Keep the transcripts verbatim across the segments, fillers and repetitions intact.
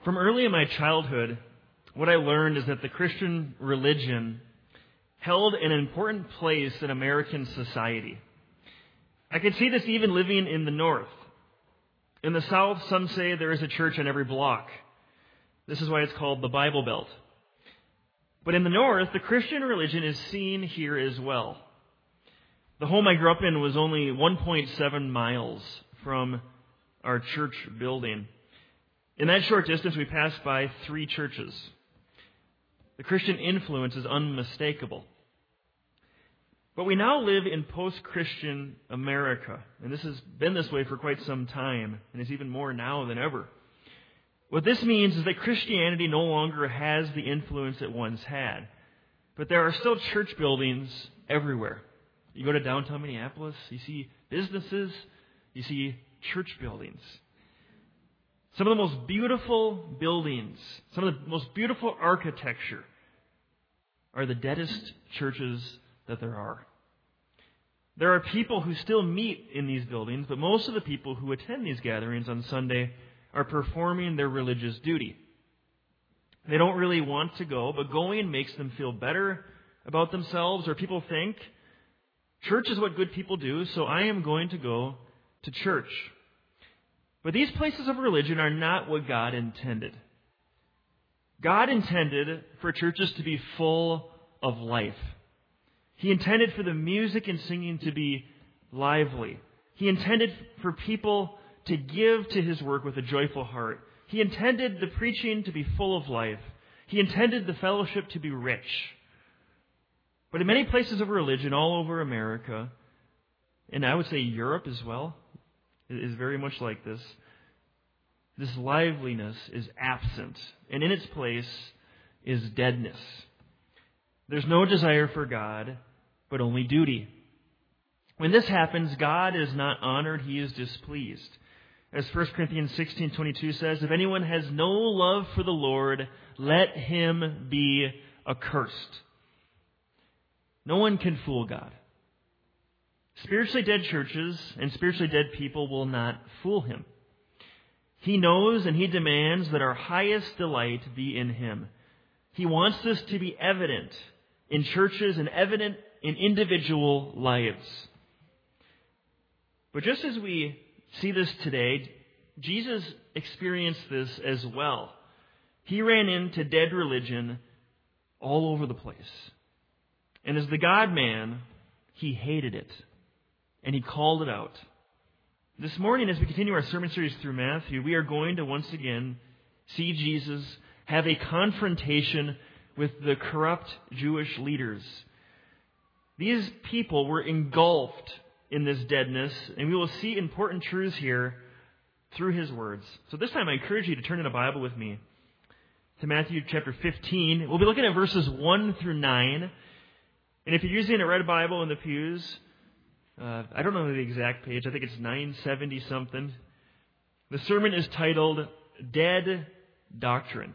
From early in my childhood, what I learned is that the Christian religion held an important place in American society. I could see this even living in the North. In the South, some say there is a church on every block. This is why it's called the Bible Belt. But in the North, the Christian religion is seen here as well. The home I grew up in was only one point seven miles from our church building. In that short distance, we passed by three churches. The Christian influence is unmistakable. But we now live in post-Christian America, and this has been this way for quite some time, and is even more now than ever. What this means is that Christianity no longer has the influence it once had, but there are still church buildings everywhere. You go to downtown Minneapolis, you see businesses, you see church buildings. Some of the most beautiful buildings, some of the most beautiful architecture are the deadest churches that there are. There are people who still meet in these buildings, but most of the people who attend these gatherings on Sunday are performing their religious duty. They don't really want to go, but going makes them feel better about themselves, or people think, church is what good people do, so I am going to go to church. But these places of religion are not what God intended. God intended for churches to be full of life. He intended for the music and singing to be lively. He intended for people to give to His work with a joyful heart. He intended the preaching to be full of life. He intended the fellowship to be rich. But in many places of religion all over America, and I would say Europe as well, is very much like this. This liveliness is absent, and in its place is deadness. There's no desire for God, but only duty. When this happens, God is not honored, He is displeased. As First Corinthians sixteen twenty-two says, if anyone has no love for the Lord, let him be accursed. No one can fool God. Spiritually dead churches and spiritually dead people will not fool Him. He knows and He demands that our highest delight be in Him. He wants this to be evident in churches and evident in individual lives. But just as we see this today, Jesus experienced this as well. He ran into dead religion all over the place. And as the God-man, He hated it. And He called it out. This morning, as we continue our sermon series through Matthew, we are going to once again see Jesus have a confrontation with the corrupt Jewish leaders. These people were engulfed in this deadness, and we will see important truths here through His words. So this time I encourage you to turn in a Bible with me to Matthew chapter fifteen. We'll be looking at verses one through nine. And if you're using a red Bible in the pews, Uh, I don't know the exact page. I think it's nine seventy something. The sermon is titled Dead Doctrine.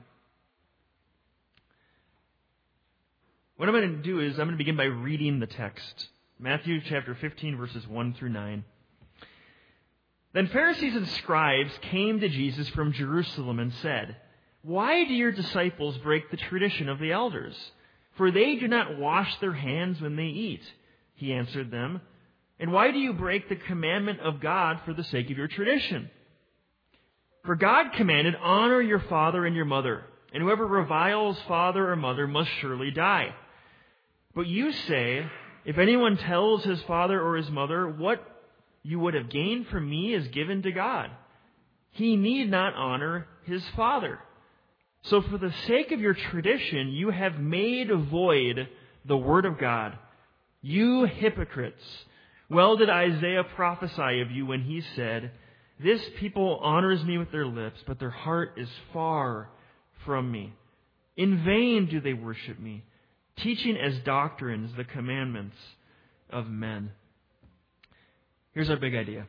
What I'm going to do is I'm going to begin by reading the text. Matthew chapter fifteen, verses one through nine. Then Pharisees and scribes came to Jesus from Jerusalem and said, why do your disciples break the tradition of the elders? For they do not wash their hands when they eat. He answered them, and why do you break the commandment of God for the sake of your tradition? For God commanded, honor your father and your mother, and whoever reviles father or mother must surely die. But you say, if anyone tells his father or his mother, what you would have gained from me is given to God, he need not honor his father. So for the sake of your tradition, you have made void the word of God. You hypocrites! Well did Isaiah prophesy of you when he said, this people honors me with their lips, but their heart is far from me. In vain do they worship me, teaching as doctrines the commandments of men. Here's our big idea.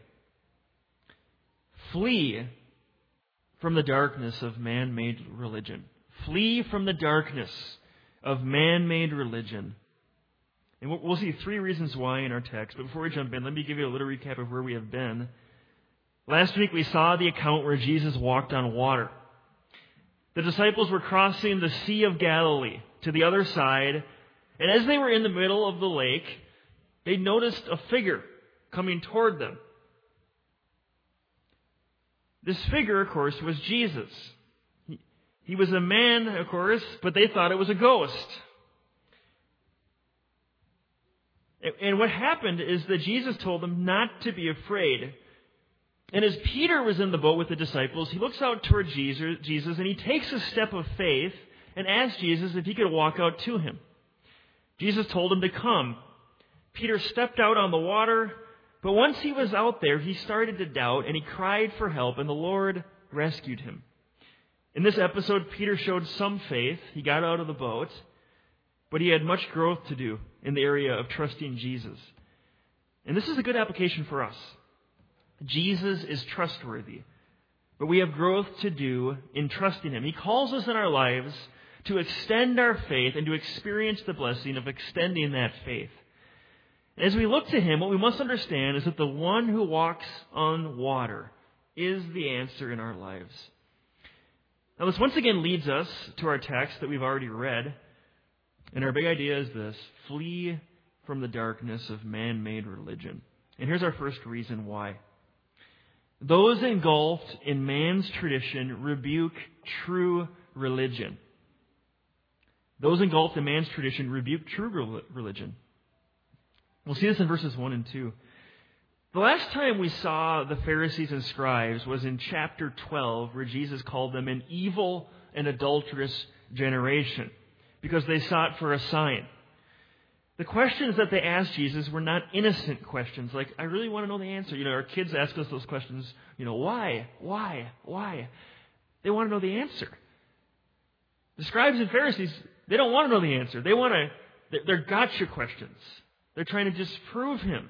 Flee from the darkness of man-made religion. Flee from the darkness of man-made religion. And we'll see three reasons why in our text. But before we jump in, let me give you a little recap of where we have been. Last week we saw the account where Jesus walked on water. The disciples were crossing the Sea of Galilee to the other side, and as they were in the middle of the lake, they noticed a figure coming toward them. This figure, of course, was Jesus. He, he was a man, of course, but they thought it was a ghost. And, and what happened is that Jesus told them not to be afraid. And as Peter was in the boat with the disciples, he looks out toward Jesus, Jesus and he takes a step of faith and asks Jesus if he could walk out to him. Jesus told him to come. Peter stepped out on the water, but once he was out there, he started to doubt and he cried for help, and the Lord rescued him. In this episode, Peter showed some faith. He got out of the boat, but he had much growth to do in the area of trusting Jesus. And this is a good application for us. Jesus is trustworthy, but we have growth to do in trusting Him. He calls us in our lives to extend our faith and to experience the blessing of extending that faith. As we look to Him, what we must understand is that the one who walks on water is the answer in our lives. Now, this once again leads us to our text that we've already read. And our big idea is this: flee from the darkness of man-made religion. And here's our first reason why. Those engulfed in man's tradition rebuke true religion. Those engulfed in man's tradition rebuke true religion. We'll see this in verses one and two. The last time we saw the Pharisees and scribes was in chapter twelve, where Jesus called them an evil and adulterous generation because they sought for a sign. The questions that they asked Jesus were not innocent questions, like, I really want to know the answer. You know, our kids ask us those questions, you know, why, why, why? They want to know the answer. The scribes and Pharisees, they don't want to know the answer. They want to, they're gotcha questions. They're trying to disprove Him.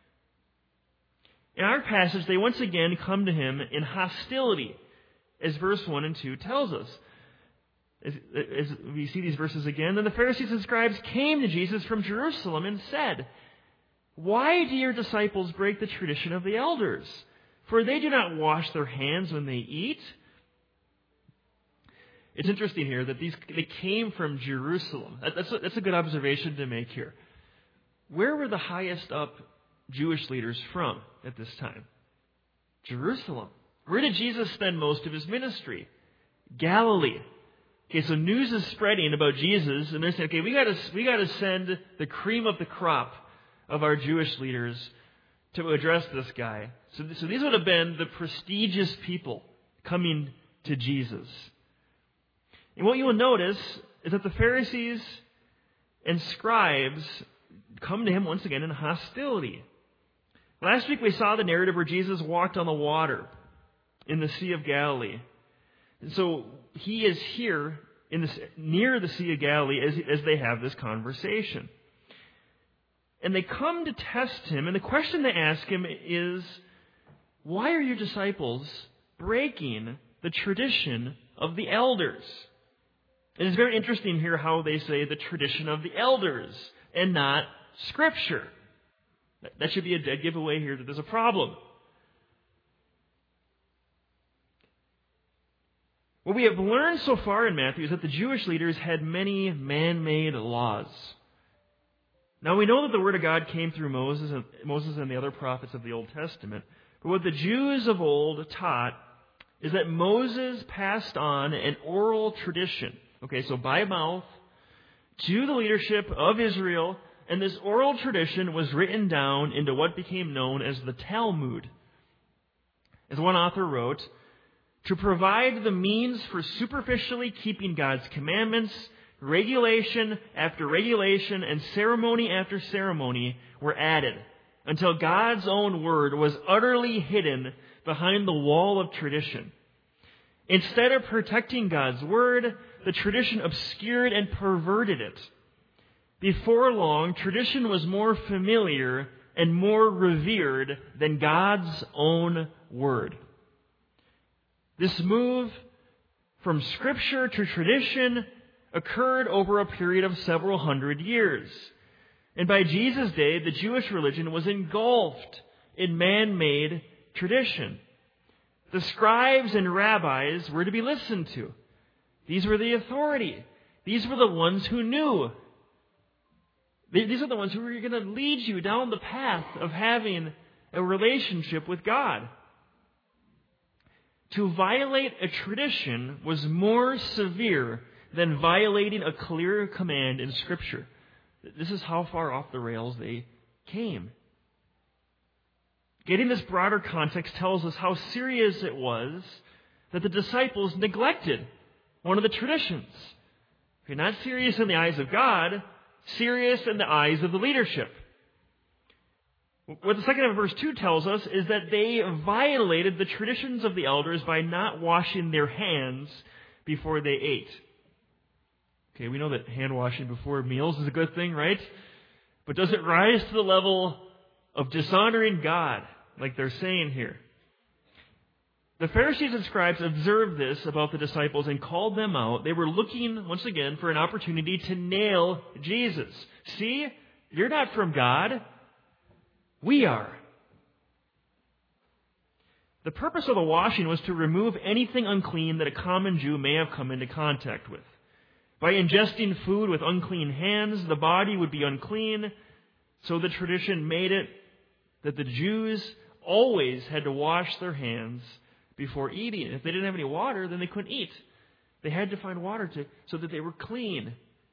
In our passage, they once again come to Him in hostility, as verse one and two tells us. As, as we see these verses again, then the Pharisees and scribes came to Jesus from Jerusalem and said, why do your disciples break the tradition of the elders? For they do not wash their hands when they eat. It's interesting here that these they came from Jerusalem. That's a, that's a good observation to make here. Where were the highest up Jewish leaders from at this time? Jerusalem. Where did Jesus spend most of His ministry? Galilee. Okay, so news is spreading about Jesus, and they're saying, okay, we got to we got to send the cream of the crop of our Jewish leaders to address this guy. So, so these would have been the prestigious people coming to Jesus. And what you will notice is that the Pharisees and scribes come to Him once again in hostility. Last week we saw the narrative where Jesus walked on the water in the Sea of Galilee. And so He is here in this, near the Sea of Galilee as, as they have this conversation. And they come to test Him, and the question they ask Him is, why are your disciples breaking the tradition of the elders? And it's very interesting here how they say the tradition of the elders and not Scripture. That should be a dead giveaway here that there's a problem. What we have learned so far in Matthew is that the Jewish leaders had many man-made laws. Now we know that the Word of God came through Moses and, Moses and the other prophets of the Old Testament. But what the Jews of old taught is that Moses passed on an oral tradition, okay, so by mouth, to the leadership of Israel, and this oral tradition was written down into what became known as the Talmud. As one author wrote, to provide the means for superficially keeping God's commandments, regulation after regulation and ceremony after ceremony were added until God's own word was utterly hidden behind the wall of tradition. Instead of protecting God's word, the tradition obscured and perverted it. Before long, tradition was more familiar and more revered than God's own word. This move from Scripture to tradition occurred over a period of several hundred years. And by Jesus' day, the Jewish religion was engulfed in man-made tradition. The scribes and rabbis were to be listened to. These were the authority. These were the ones who knew. These are the ones who were going to lead you down the path of having a relationship with God. To violate a tradition was more severe than violating a clear command in Scripture. This is how far off the rails they came. Getting this broader context tells us how serious it was that the disciples neglected one of the traditions. If you're not serious in the eyes of God, serious in the eyes of the leadership. What the second half of verse two tells us is that they violated the traditions of the elders by not washing their hands before they ate. Okay, we know that hand washing before meals is a good thing, right? But does it rise to the level of dishonoring God, like they're saying here? The Pharisees and scribes observed this about the disciples and called them out. They were looking, once again, for an opportunity to nail Jesus. See, you're not from God. We are. The purpose of the washing was to remove anything unclean that a common Jew may have come into contact with. By ingesting food with unclean hands, the body would be unclean, so the tradition made it that the Jews always had to wash their hands before eating. If they didn't have any water, then they couldn't eat. They had to find water to, so that they were clean.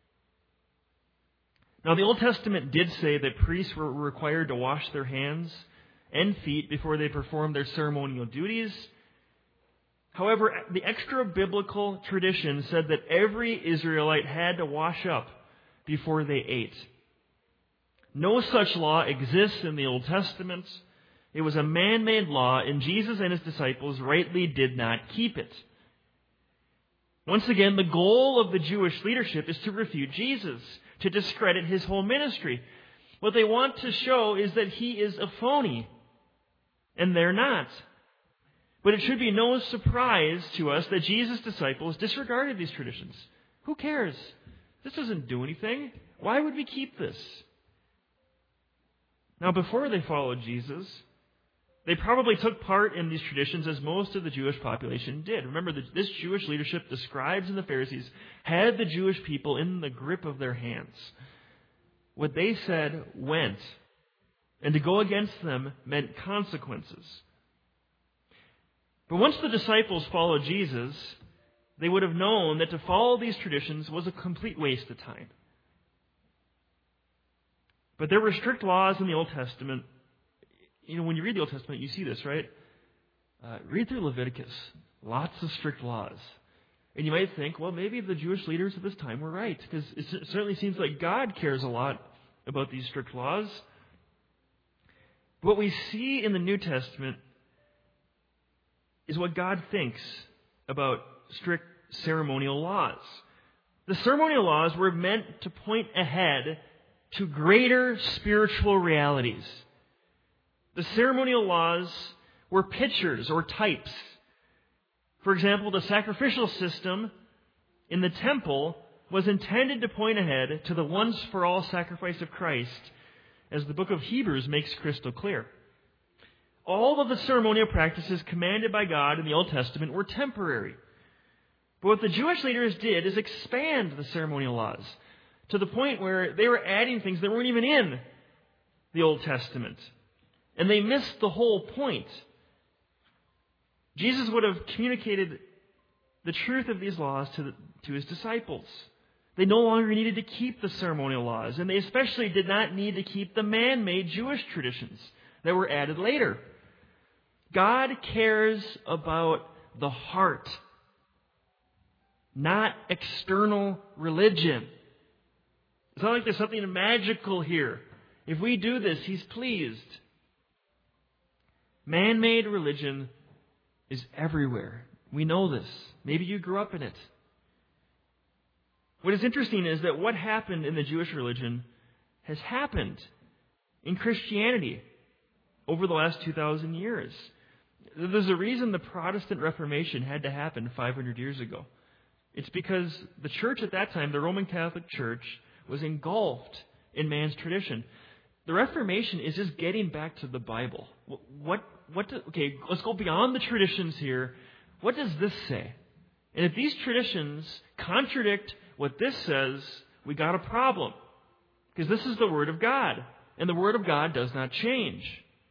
Now, the Old Testament did say that priests were required to wash their hands and feet before they performed their ceremonial duties. However, the extra-biblical tradition said that every Israelite had to wash up before they ate. No such law exists in the Old Testament. It was a man-made law, and Jesus and his disciples rightly did not keep it. Once again, the goal of the Jewish leadership is to refute Jesus, to discredit his whole ministry. What they want to show is that he is a phony, and they're not. But it should be no surprise to us that Jesus' disciples disregarded these traditions. Who cares? This doesn't do anything. Why would we keep this? Now, before they followed Jesus, they probably took part in these traditions as most of the Jewish population did. Remember, this Jewish leadership, the scribes and the Pharisees, had the Jewish people in the grip of their hands. What they said went, and to go against them meant consequences. But once the disciples followed Jesus, they would have known that to follow these traditions was a complete waste of time. But there were strict laws in the Old Testament. You know, when you read the Old Testament, you see this, right? Uh, read through Leviticus. Lots of strict laws. And you might think, well, maybe the Jewish leaders at this time were right, because it certainly seems like God cares a lot about these strict laws. But what we see in the New Testament is what God thinks about strict ceremonial laws. The ceremonial laws were meant to point ahead to greater spiritual realities. The ceremonial laws were pictures or types. For example, the sacrificial system in the temple was intended to point ahead to the once-for-all sacrifice of Christ, as the book of Hebrews makes crystal clear. All of the ceremonial practices commanded by God in the Old Testament were temporary. But what the Jewish leaders did is expand the ceremonial laws to the point where they were adding things that weren't even in the Old Testament. And they missed the whole point. Jesus would have communicated the truth of these laws to, the, to his disciples. They no longer needed to keep the ceremonial laws, and they especially did not need to keep the man-made Jewish traditions that were added later. God cares about the heart, not external religion. It's not like there's something magical here. If we do this, he's pleased. Man-made religion is everywhere. We know this. Maybe you grew up in it. What is interesting is that what happened in the Jewish religion has happened in Christianity over the last two thousand years. There's a reason the Protestant Reformation had to happen five hundred years ago. It's because the church at that time, the Roman Catholic Church, was engulfed in man's tradition. The Reformation is just getting back to the Bible. What, what, do, okay, let's go beyond the traditions here. What does this say? And if these traditions contradict what this says, we got a problem. Because this is the Word of God. And the Word of God does not change.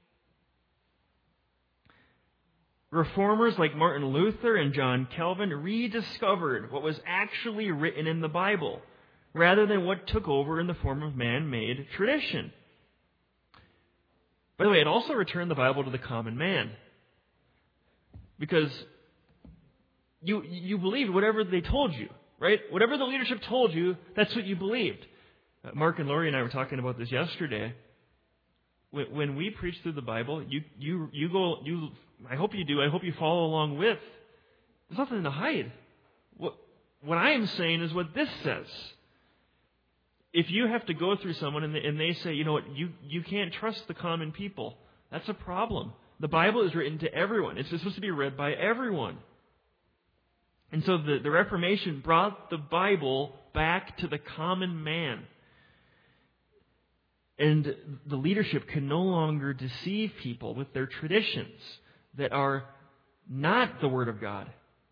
Reformers like Martin Luther and John Calvin rediscovered what was actually written in the Bible, rather than what took over in the form of man-made tradition. By the way, it also returned the Bible to the common man. Because you you believed whatever they told you, right? Whatever the leadership told you, that's what you believed. Uh, Mark and Lori and I were talking about this yesterday. When, when we preach through the Bible, you you you go you. I hope you do. I hope you follow along with. There's nothing to hide. What what I am saying is what this says. If you have to go through someone and they, and they say, you know what, you you can't trust the common people, that's a problem. The Bible is written to everyone. It's supposed to be read by everyone. And so the, the Reformation brought the Bible back to the common man. And the leadership can no longer deceive people with their traditions that are not the Word of God.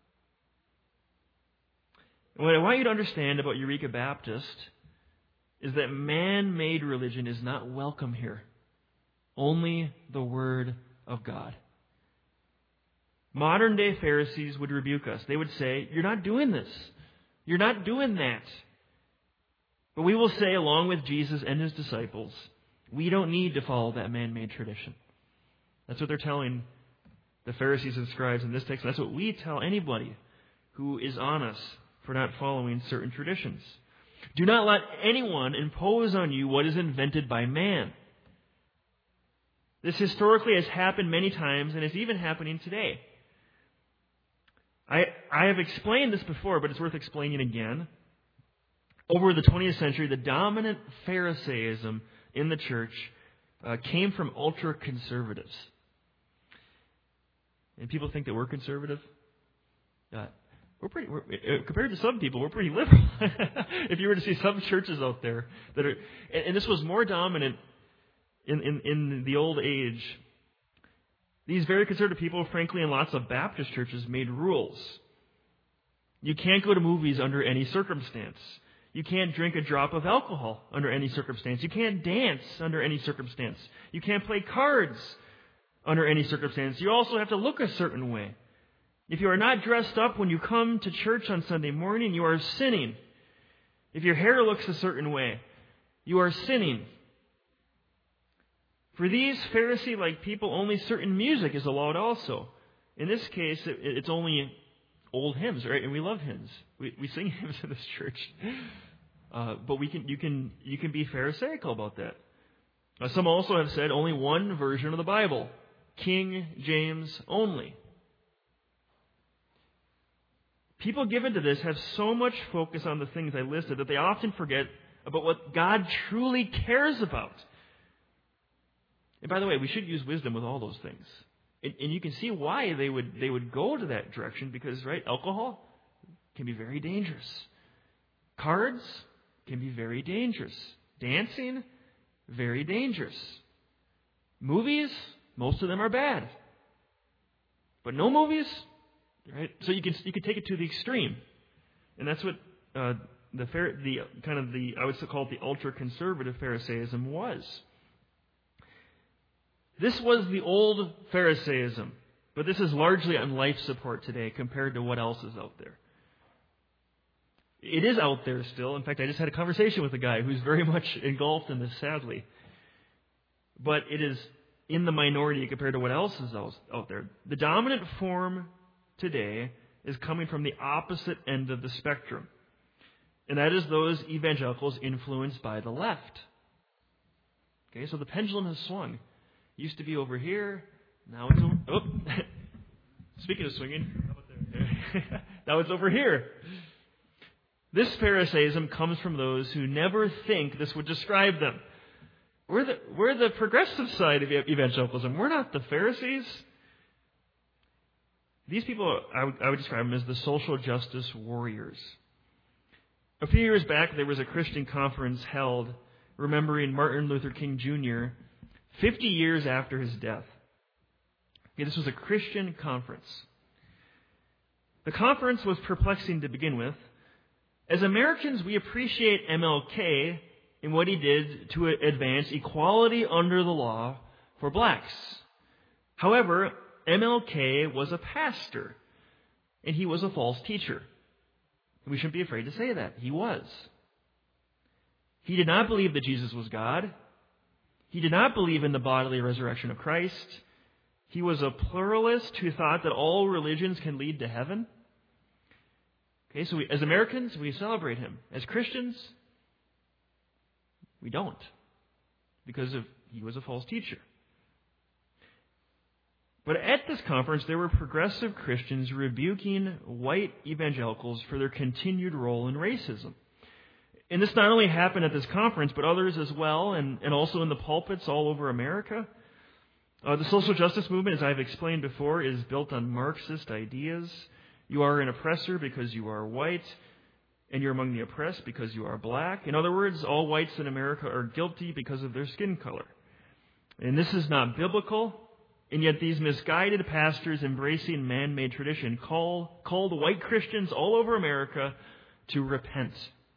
And what I want you to understand about Eureka Baptist is that man-made religion is not welcome here. Only the Word of God. Modern-day Pharisees would rebuke us. They would say, you're not doing this. You're not doing that. But we will say, along with Jesus and His disciples, we don't need to follow that man-made tradition. That's what they're telling the Pharisees and scribes in this text. That's what we tell anybody who is on us for not following certain traditions. Do not let anyone impose on you what is invented by man. This historically has happened many times and is even happening today. I, I have explained this before, but it's worth explaining again. Over the twentieth century, the dominant Pharisaism in the church uh, came from ultra-conservatives. And people think that we're conservative. Uh, we're pretty, we're, uh, compared to some people, we're pretty liberal. If you were to see some churches out there that are, and, and this was more dominant in, in, in the old age. These very conservative people, frankly, in lots of Baptist churches, made rules. You can't go to movies under any circumstance. You can't drink a drop of alcohol under any circumstance. You can't dance under any circumstance. You can't play cards under any circumstance. You also have to look a certain way. If you are not dressed up when you come to church on Sunday morning, you are sinning. If your hair looks a certain way, you are sinning. For these Pharisee-like people, only certain music is allowed also. In this case, it, it's only old hymns, right? And we love hymns. We, we sing hymns in this church. Uh, but we can, you can, you can be Pharisaical about that. Uh, some also have said only one version of the Bible, King James only. People given to this have so much focus on the things I listed that they often forget about what God truly cares about. And by the way, we should use wisdom with all those things. And, and you can see why they would they would go to that direction because, right, alcohol can be very dangerous. Cards can be very dangerous. Dancing, very dangerous. Movies, most of them are bad. But no movies, right? So you can you can take it to the extreme. And that's what uh, the the kind of the I would call it the ultra-conservative Pharisaism was. This was the old Pharisaism, but this is largely on life support today compared to what else is out there. It is out there still. In fact, I just had a conversation with a guy who's very much engulfed in this, sadly. But it is in the minority compared to what else is out there. The dominant form today is coming from the opposite end of the spectrum, and that is those evangelicals influenced by the left. Okay, so the pendulum has swung. Used to be over here. Now it's over. Oh, speaking of swinging, how about there? Now it's over here. This Pharisaism comes from those who never think this would describe them. We're the we're the progressive side of evangelicalism. We're not the Pharisees. These people, I would, I would describe them as the social justice warriors. A few years back, there was a Christian conference held remembering Martin Luther King Junior fifty years after his death. Okay, this was a Christian conference. The conference was perplexing to begin with. As Americans, we appreciate M L K in what he did to advance equality under the law for blacks. However, M L K was a pastor, and he was a false teacher. We shouldn't be afraid to say that. He was. He did not believe that Jesus was God. He did not believe in the bodily resurrection of Christ. He was a pluralist who thought that all religions can lead to heaven. Okay, so we, as Americans, we celebrate him. As Christians, we don't, because of he was a false teacher. But at this conference, there were progressive Christians rebuking white evangelicals for their continued role in racism. And this not only happened at this conference, but others as well, and, and also in the pulpits all over America. Uh, the social justice movement, as I've explained before, is built on Marxist ideas. You are an oppressor because you are white, and you're among the oppressed because you are black. In other words, all whites in America are guilty because of their skin color. And this is not biblical, and yet these misguided pastors embracing man-made tradition call, call the white Christians all over America to repent.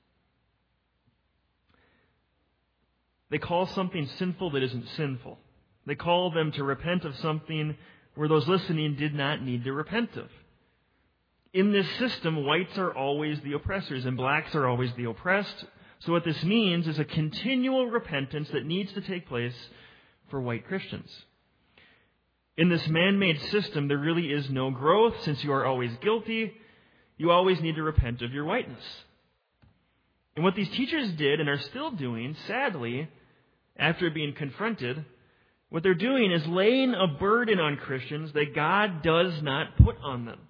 They call something sinful that isn't sinful. They call them to repent of something where those listening did not need to repent of. In this system, whites are always the oppressors and blacks are always the oppressed. So what this means is a continual repentance that needs to take place for white Christians. In this man-made system, there really is no growth. Since you are always guilty, you always need to repent of your whiteness. And what these teachers did and are still doing, sadly, after being confronted, what they're doing is laying a burden on Christians that God does not put on them.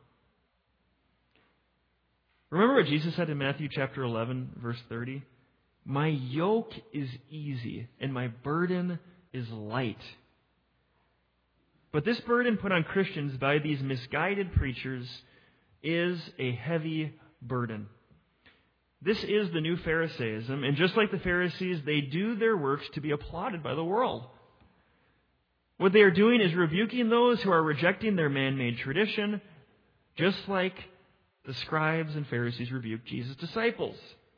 Remember what Jesus said in Matthew chapter eleven, verse thirty? My yoke is easy and my burden is light. But this burden put on Christians by these misguided preachers is a heavy burden. This is the new Pharisaism, and just like the Pharisees, they do their works to be applauded by the world. What they are doing is rebuking those who are rejecting their man-made tradition, just like the scribes and Pharisees rebuked Jesus' disciples.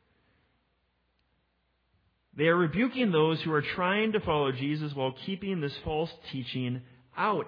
They are rebuking those who are trying to follow Jesus while keeping this false teaching out.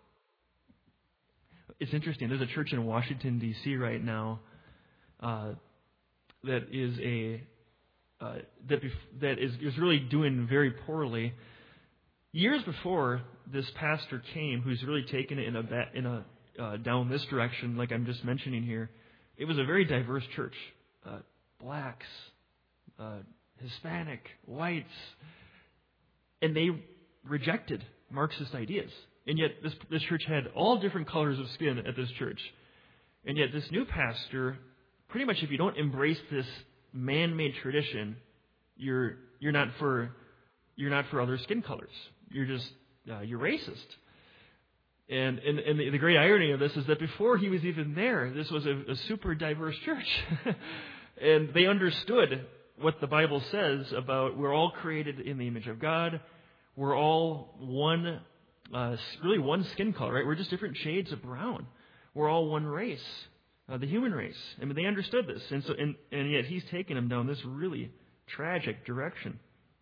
It's interesting. There's a church in Washington, D C right now uh, that is a uh, that bef- that is, is really doing very poorly. Years before this pastor came, who's really taken it in a ba- in a uh, down this direction, like I'm just mentioning here, it was a very diverse church: uh, blacks, uh, Hispanic, whites, and they rejected Marxist ideas. And yet this, this church had all different colors of skin at this church. And yet this new pastor, pretty much if you don't embrace this man-made tradition, you're you're not for you're not for other skin colors. You're just uh, you're racist. And and, and the, the great irony of this is that before he was even there, this was a, a super diverse church, and they understood what the Bible says about we're all created in the image of God. We're all one, uh, really one skin color, right? We're just different shades of brown. We're all one race, uh, the human race. I mean, they understood this, and so and, and yet he's taken them down this really tragic direction.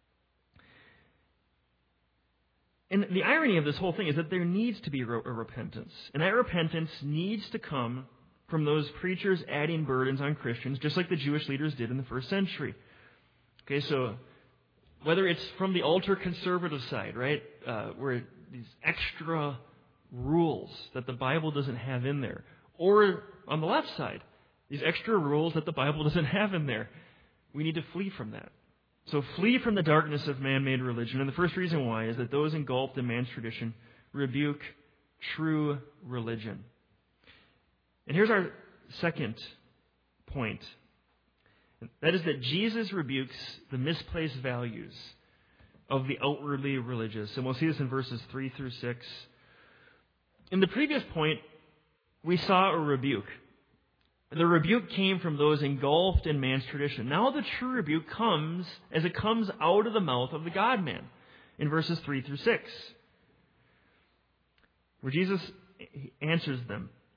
And the irony of this whole thing is that there needs to be a repentance, and that repentance needs to come from those preachers adding burdens on Christians, just like the Jewish leaders did in the first century. Okay, so whether it's from the ultra-conservative side, right, uh, where these extra rules that the Bible doesn't have in there, or on the left side, these extra rules that the Bible doesn't have in there, we need to flee from that. So flee from the darkness of man-made religion. And the first reason why is that those engulfed in man's tradition rebuke true religion. And here's our second point. That is that Jesus rebukes the misplaced values of the outwardly religious. And we'll see this in verses three through six. In the previous point, we saw a rebuke. The rebuke came from those engulfed in man's tradition. Now the true rebuke comes as it comes out of the mouth of the God-man in verses three through six, where Jesus answers them.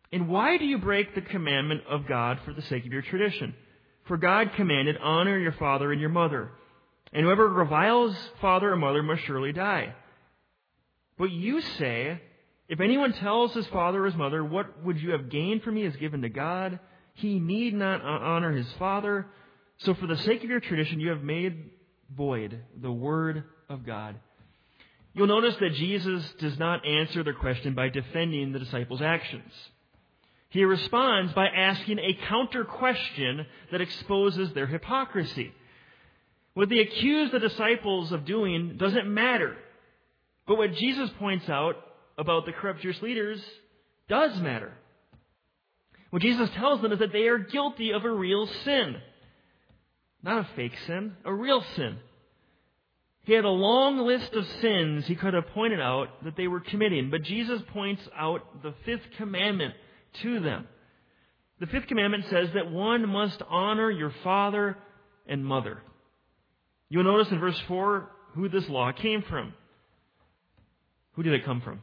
And why do you break the commandment of God for the sake of your tradition? For God commanded, honor your father and your mother. And whoever reviles father or mother must surely die. But you say, if anyone tells his father or his mother, what would you have gained from me is given to God, he need not honor his father. So for the sake of your tradition, you have made void the word of God. You'll notice that Jesus does not answer their question by defending the disciples' actions. He responds by asking a counter question that exposes their hypocrisy. What they accuse the disciples of doing doesn't matter. But what Jesus points out about the corrupt Jewish leaders does matter. What Jesus tells them is that they are guilty of a real sin. Not a fake sin, a real sin. He had a long list of sins he could have pointed out that they were committing, but Jesus points out the fifth commandment to them. The fifth commandment says that one must honor your father and mother. You'll notice in verse four who this law came from. Who did it come from?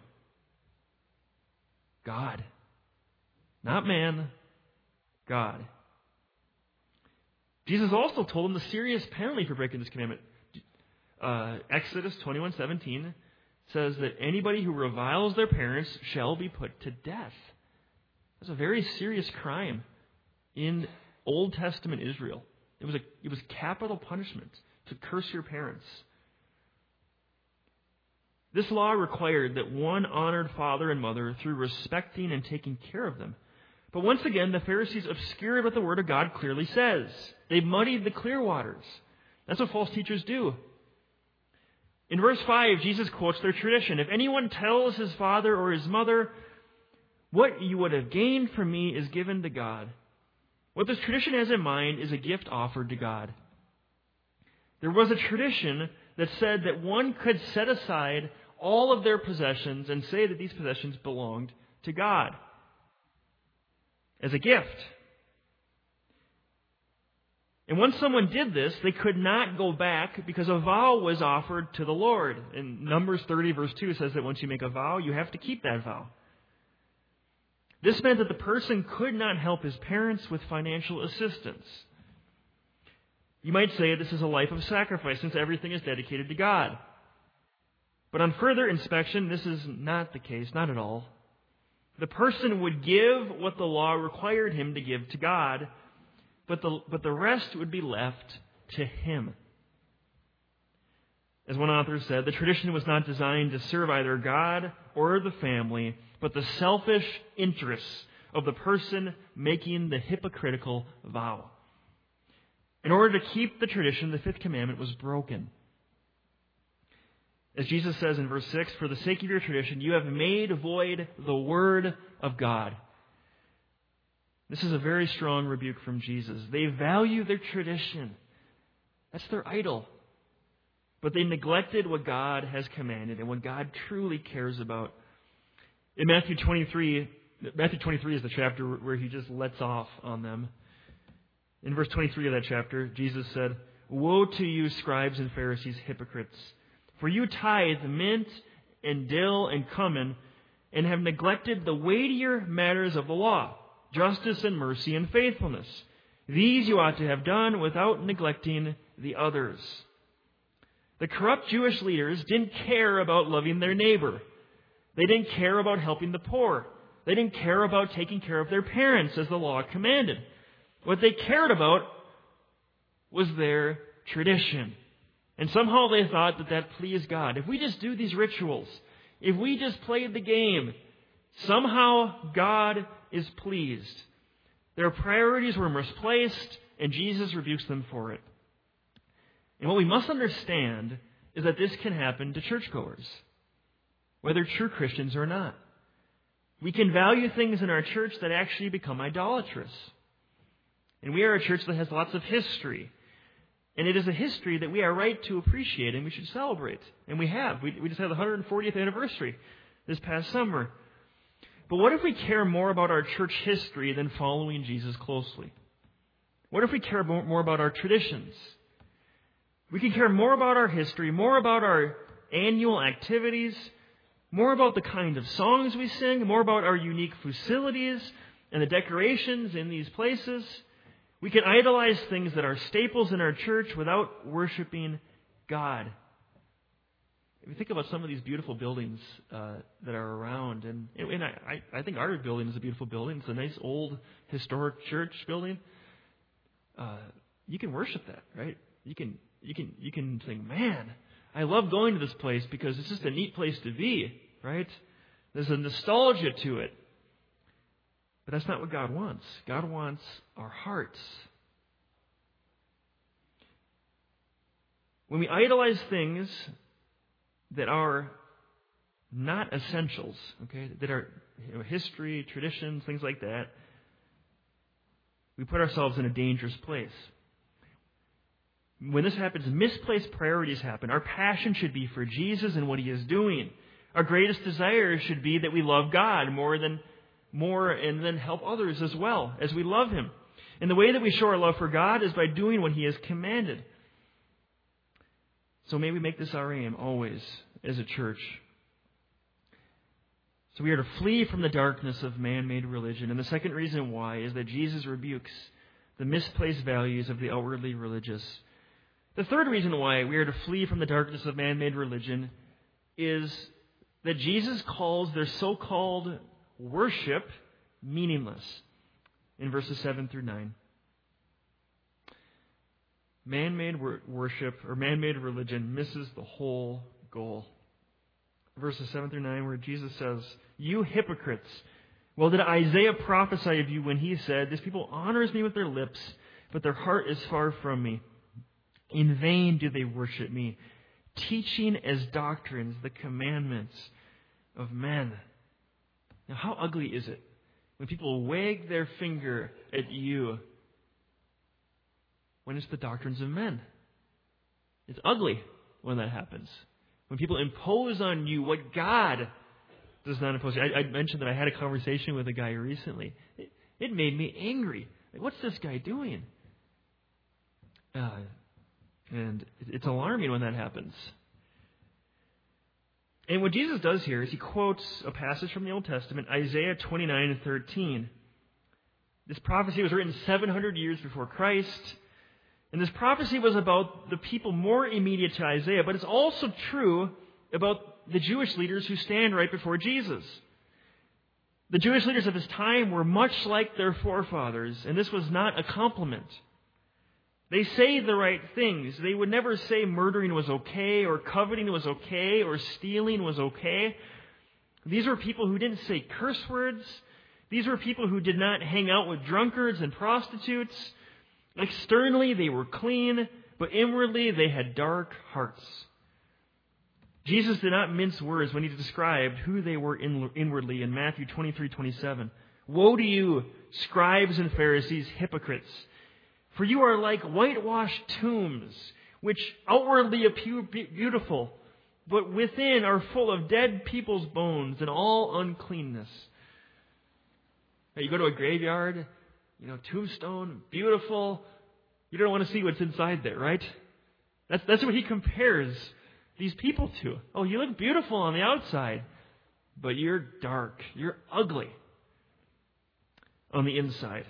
God. Not man, God. Jesus also told them the serious penalty for breaking this commandment. Uh, Exodus twenty-one seventeen says that anybody who reviles their parents shall be put to death. That's a very serious crime in Old Testament Israel. It was a it was capital punishment to curse your parents. This law required that one honored father and mother through respecting and taking care of them. But once again, the Pharisees obscured what the Word of God clearly says. They muddied the clear waters. That's what false teachers do. In verse five, Jesus quotes their tradition. If anyone tells his father or his mother, what you would have gained from me is given to God. What this tradition has in mind is a gift offered to God. There was a tradition that said that one could set aside all of their possessions and say that these possessions belonged to God as a gift. And once someone did this, they could not go back because a vow was offered to the Lord. In Numbers thirty, verse two says that once you make a vow, you have to keep that vow. This meant that the person could not help his parents with financial assistance. You might say this is a life of sacrifice since everything is dedicated to God. But on further inspection, this is not the case, not at all. The person would give what the law required him to give to God, but the, but the rest would be left to him. As one author said, the tradition was not designed to serve either God or the family, but the selfish interests of the person making the hypocritical vow. In order to keep the tradition, the fifth commandment was broken. As Jesus says in verse six, for the sake of your tradition, you have made void the word of God. This is a very strong rebuke from Jesus. They value their tradition. That's their idol. But they neglected what God has commanded and what God truly cares about. In Matthew twenty-three, Matthew twenty-three is the chapter where he just lets off on them. In verse twenty-three of that chapter, Jesus said, woe to you, scribes and Pharisees, hypocrites! For you tithe mint and dill and cumin, and have neglected the weightier matters of the law, justice and mercy and faithfulness. These you ought to have done without neglecting the others. The corrupt Jewish leaders didn't care about loving their neighbor. They didn't care about helping the poor. They didn't care about taking care of their parents as the law commanded. What they cared about was their tradition. And somehow they thought that that pleased God. If we just do these rituals, if we just play the game, somehow God is pleased. Their priorities were misplaced, and Jesus rebukes them for it. And what we must understand is that this can happen to churchgoers, whether true Christians or not. We can value things in our church that actually become idolatrous. And we are a church that has lots of history. And it is a history that we are right to appreciate and we should celebrate. And we have. We, we just had the one hundred fortieth anniversary this past summer. But what if we care more about our church history than following Jesus closely? What if we care more about our traditions? We can care more about our history, more about our annual activities, more about the kind of songs we sing, more about our unique facilities and the decorations in these places. We can idolize things that are staples in our church without worshiping God. If you think about some of these beautiful buildings uh, that are around, and, and I, I think our building is a beautiful building. It's a nice old historic church building. Uh, you can worship that, right? You can you can you can think, man, I love going to this place because it's just a neat place to be, right? There's a nostalgia to it. But that's not what God wants. God wants our hearts. When we idolize things that are not essentials, okay, that are you know, history, traditions, things like that, we put ourselves in a dangerous place. When this happens, misplaced priorities happen. Our passion should be for Jesus and what He is doing. Our greatest desire should be that we love God more than more and then help others as well as we love Him. And the way that we show our love for God is by doing what He has commanded. So may we make this our aim always as a church. So we are to flee from the darkness of man-made religion. And the second reason why is that Jesus rebukes the misplaced values of the outwardly religious. The third reason why we are to flee from the darkness of man-made religion is that Jesus calls their so-called worship meaningless in verses seven through nine. Man-made worship or man-made religion misses the whole goal. Verses seven through nine, where Jesus says, "You hypocrites, well did Isaiah prophesy of you when he said, 'This people honors me with their lips, but their heart is far from me. In vain do they worship me, teaching as doctrines the commandments of men.'" Now, how ugly is it when people wag their finger at you when it's the doctrines of men? It's ugly when that happens. When people impose on you what God does not impose. I, I mentioned that I had a conversation with a guy recently. It, it made me angry. Like, what's this guy doing? Uh, and it's alarming when that happens. And what Jesus does here is he quotes a passage from the Old Testament, Isaiah twenty-nine and thirteen. This prophecy was written seven hundred years before Christ. And this prophecy was about the people more immediate to Isaiah, but it's also true about the Jewish leaders who stand right before Jesus. The Jewish leaders of his time were much like their forefathers, and this was not a compliment. They say the right things. They would never say murdering was okay, or coveting was okay, or stealing was okay. These were people who didn't say curse words. These were people who did not hang out with drunkards and prostitutes. Externally, they were clean, but inwardly, they had dark hearts. Jesus did not mince words when he described who they were inwardly in Matthew twenty-three twenty-seven. "Woe to you, scribes and Pharisees, hypocrites! For you are like whitewashed tombs, which outwardly appear beautiful, but within are full of dead people's bones and all uncleanness." Now, you go to a graveyard, you know, tombstone, beautiful. You don't want to see what's inside there, right? That's that's what he compares these people to. Oh, you look beautiful on the outside, but you're dark. You're ugly on the inside.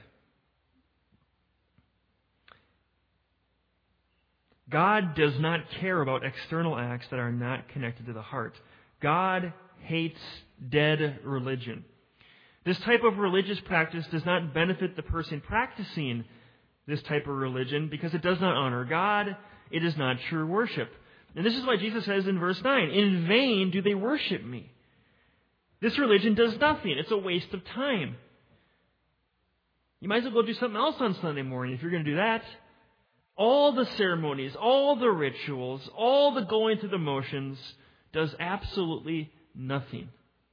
God does not care about external acts that are not connected to the heart. God hates dead religion. This type of religious practice does not benefit the person practicing this type of religion because it does not honor God. It is not true worship. And this is why Jesus says in verse nine, "In vain do they worship me." This religion does nothing. It's a waste of time. You might as well go do something else on Sunday morning if you're going to do that. All the ceremonies, all the rituals, all the going through the motions does absolutely nothing.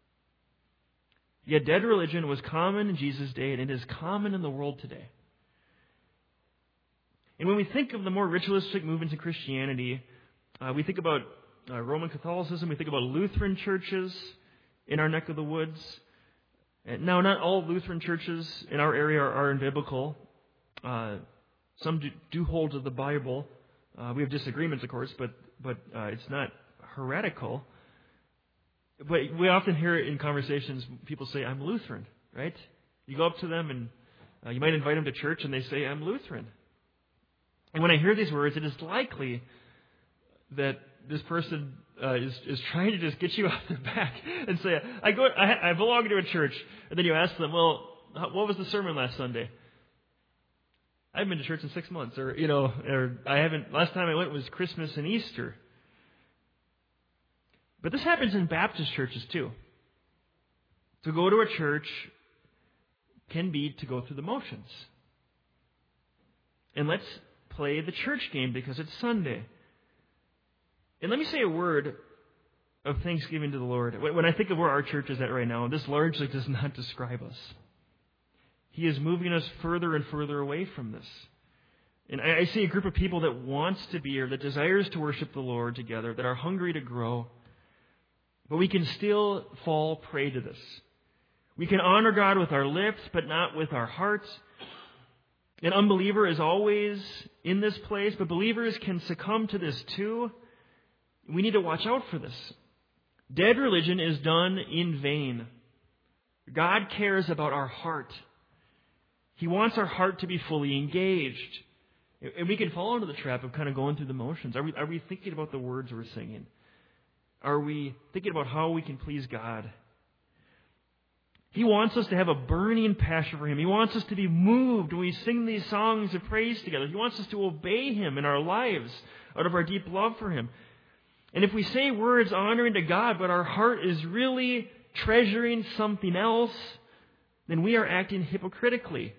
Yet dead religion was common in Jesus' day, and it is common in the world today. And when we think of the more ritualistic movements in Christianity, uh, we think about uh, Roman Catholicism, we think about Lutheran churches in our neck of the woods. And now, not all Lutheran churches in our area are, are unbiblical. Uh, some do, do hold to the Bible. Uh, we have disagreements, of course, but but uh, it's not heretical. But we often hear it in conversations, people say, I'm Lutheran, right? You go up to them and uh, you might invite them to church and they say, I'm Lutheran. And when I hear these words, it is likely that this person uh, is, is trying to just get you off their back and say, I go, I, I belong to a church. And then you ask them, well, what was the sermon last Sunday? I haven't been to church in six months. Or, you know, or I haven't, last time I went was Christmas and Easter. But this happens in Baptist churches too. To go to a church can be to go through the motions. And let's play the church game because it's Sunday. And let me say a word of thanksgiving to the Lord. When I think of where our church is at right now, this largely does not describe us. He is moving us further and further away from this. And I see a group of people that wants to be here, that desires to worship the Lord together, that are hungry to grow. But we can still fall prey to this. We can honor God with our lips, but not with our hearts. An unbeliever is always in this place, but believers can succumb to this too. We need to watch out for this. Dead religion is done in vain. God cares about our heart. He wants our heart to be fully engaged. And we can fall into the trap of kind of going through the motions. Are we, are we thinking about the words we're singing? Are we thinking about how we can please God? He wants us to have a burning passion for Him. He wants us to be moved when we sing these songs of praise together. He wants us to obey Him in our lives out of our deep love for Him. And if we say words honoring to God, but our heart is really treasuring something else, then we are acting hypocritically.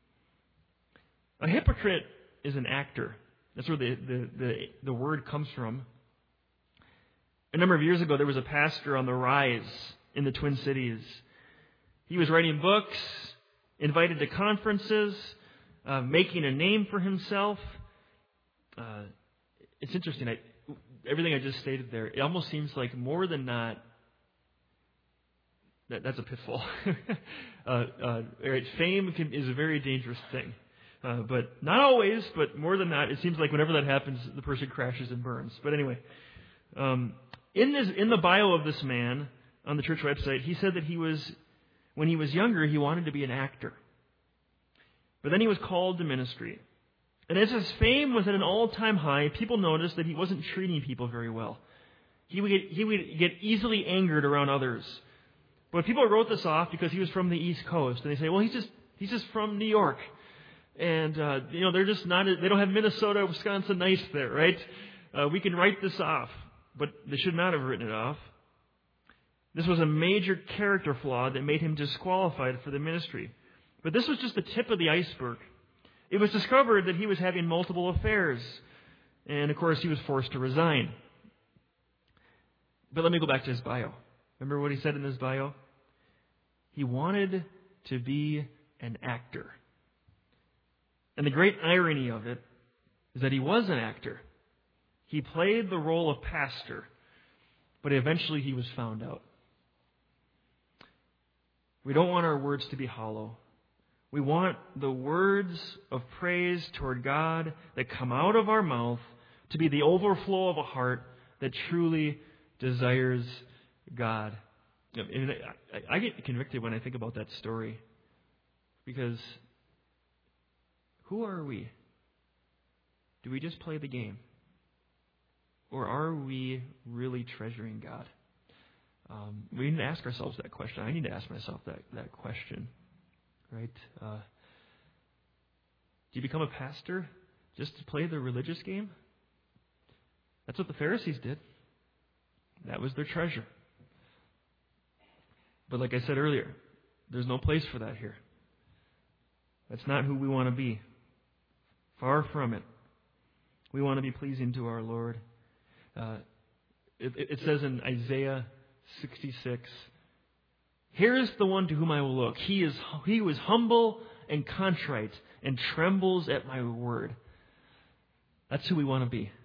A hypocrite is an actor. That's where the, the, the, the word comes from. A number of years ago, there was a pastor on the rise in the Twin Cities. He was writing books, invited to conferences, uh, making a name for himself. Uh, it's interesting. I, everything I just stated there, it almost seems like more than not, that, that's a pitfall. uh, uh, right, fame can, is a very dangerous thing. Uh, but not always, but more than that, it seems like whenever that happens, the person crashes and burns. But anyway, um, in this, in the bio of this man on the church website, he said that he was, when he was younger, he wanted to be an actor. But then he was called to ministry. And as his fame was at an all-time high, people noticed that he wasn't treating people very well. He would get, he would get easily angered around others. But people wrote this off because he was from the East Coast. And they say, well, he's just, he's just from New York. And, uh, you know, they're just not, they don't have Minnesota, Wisconsin nice there, right? Uh, we can write this off. But they should not have written it off. This was a major character flaw that made him disqualified for the ministry. But this was just the tip of the iceberg. It was discovered that he was having multiple affairs. And, of course, he was forced to resign. But let me go back to his bio. Remember what he said in his bio? He wanted to be an actor. And the great irony of it is that he was an actor. He played the role of pastor, but eventually he was found out. We don't want our words to be hollow. We want the words of praise toward God that come out of our mouth to be the overflow of a heart that truly desires God. And I, I get convicted when I think about that story, because who are we? Do we just play the game? Or are we really treasuring God? Um, we need to ask ourselves that question. I need to ask myself that, that question. Right? Uh, do you become a pastor just to play the religious game? That's what the Pharisees did. That was their treasure. But like I said earlier, there's no place for that here. That's not who we want to be. Far from it. We want to be pleasing to our Lord. Uh, it, it says in Isaiah sixty-six, "Here's the one to whom I will look. He is he who is humble and contrite and trembles at my word." That's who we want to be.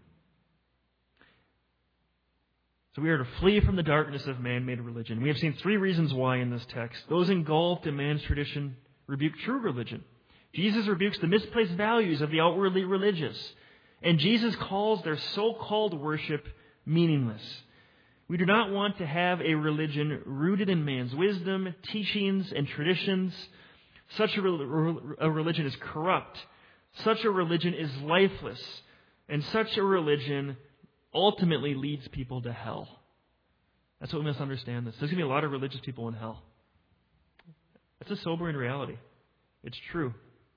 So we are to flee from the darkness of man-made religion. We have seen three reasons why in this text. Those engulfed in man's tradition rebuke true religion. Jesus rebukes the misplaced values of the outwardly religious. And Jesus calls their so-called worship meaningless. We do not want to have a religion rooted in man's wisdom, teachings, and traditions. Such a, re- a religion is corrupt. Such a religion is lifeless. And such a religion ultimately leads people to hell. That's what we must understand this. There's going to be a lot of religious people in hell. That's a sobering reality. It's true.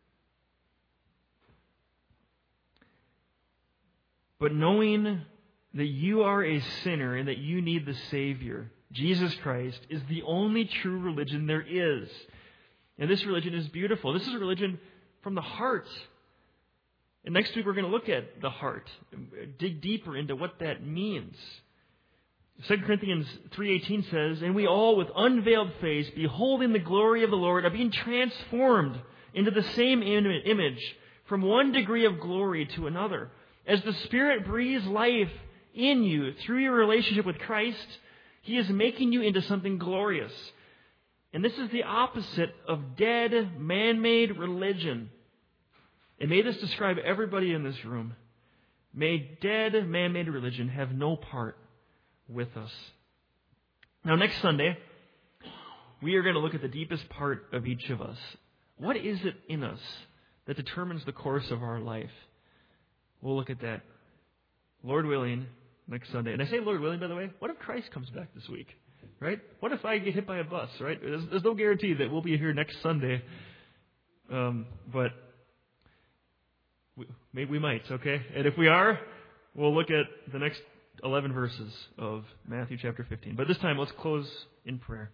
But knowing that you are a sinner and that you need the Savior, Jesus Christ, is the only true religion there is. And this religion is beautiful. This is a religion from the heart. And next week we're going to look at the heart, dig deeper into what that means. Second Corinthians three eighteen says, "And we all with unveiled face, beholding the glory of the Lord, are being transformed into the same image from one degree of glory to another. As the Spirit breathes life in you through your relationship with Christ, He is making you into something glorious." And this is the opposite of dead, man-made religion. And may this describe everybody in this room. May dead, man-made religion have no part with us. Now, next Sunday, we are going to look at the deepest part of each of us. What is it in us that determines the course of our life? We'll look at that, Lord willing, next Sunday. And I say Lord willing, by the way, what if Christ comes back this week? Right? What if I get hit by a bus, right? There's, there's no guarantee that we'll be here next Sunday. Um, but we, maybe we might, okay? And if we are, we'll look at the next eleven verses of Matthew chapter fifteen. But this time, let's close in prayer.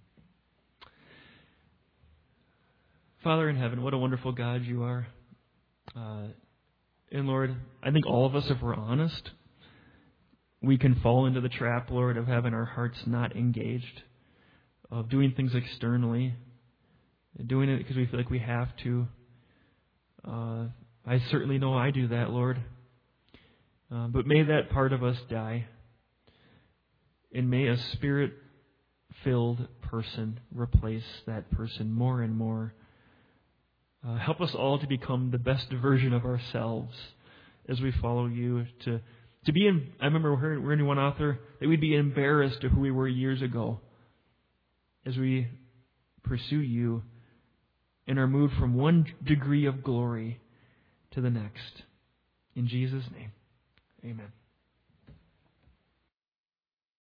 Father in heaven, what a wonderful God you are. Uh, and Lord, I think all of us, if we're honest, we can fall into the trap, Lord, of having our hearts not engaged, of doing things externally, doing it because we feel like we have to. Uh, I certainly know I do that, Lord. Uh, but may that part of us die, and may a Spirit-filled person replace that person more and more. Uh, help us all to become the best version of ourselves as we follow you. To to be in, I remember reading one author that we'd be embarrassed of who we were years ago as we pursue you and are moved from one degree of glory to the next. In Jesus' name, amen.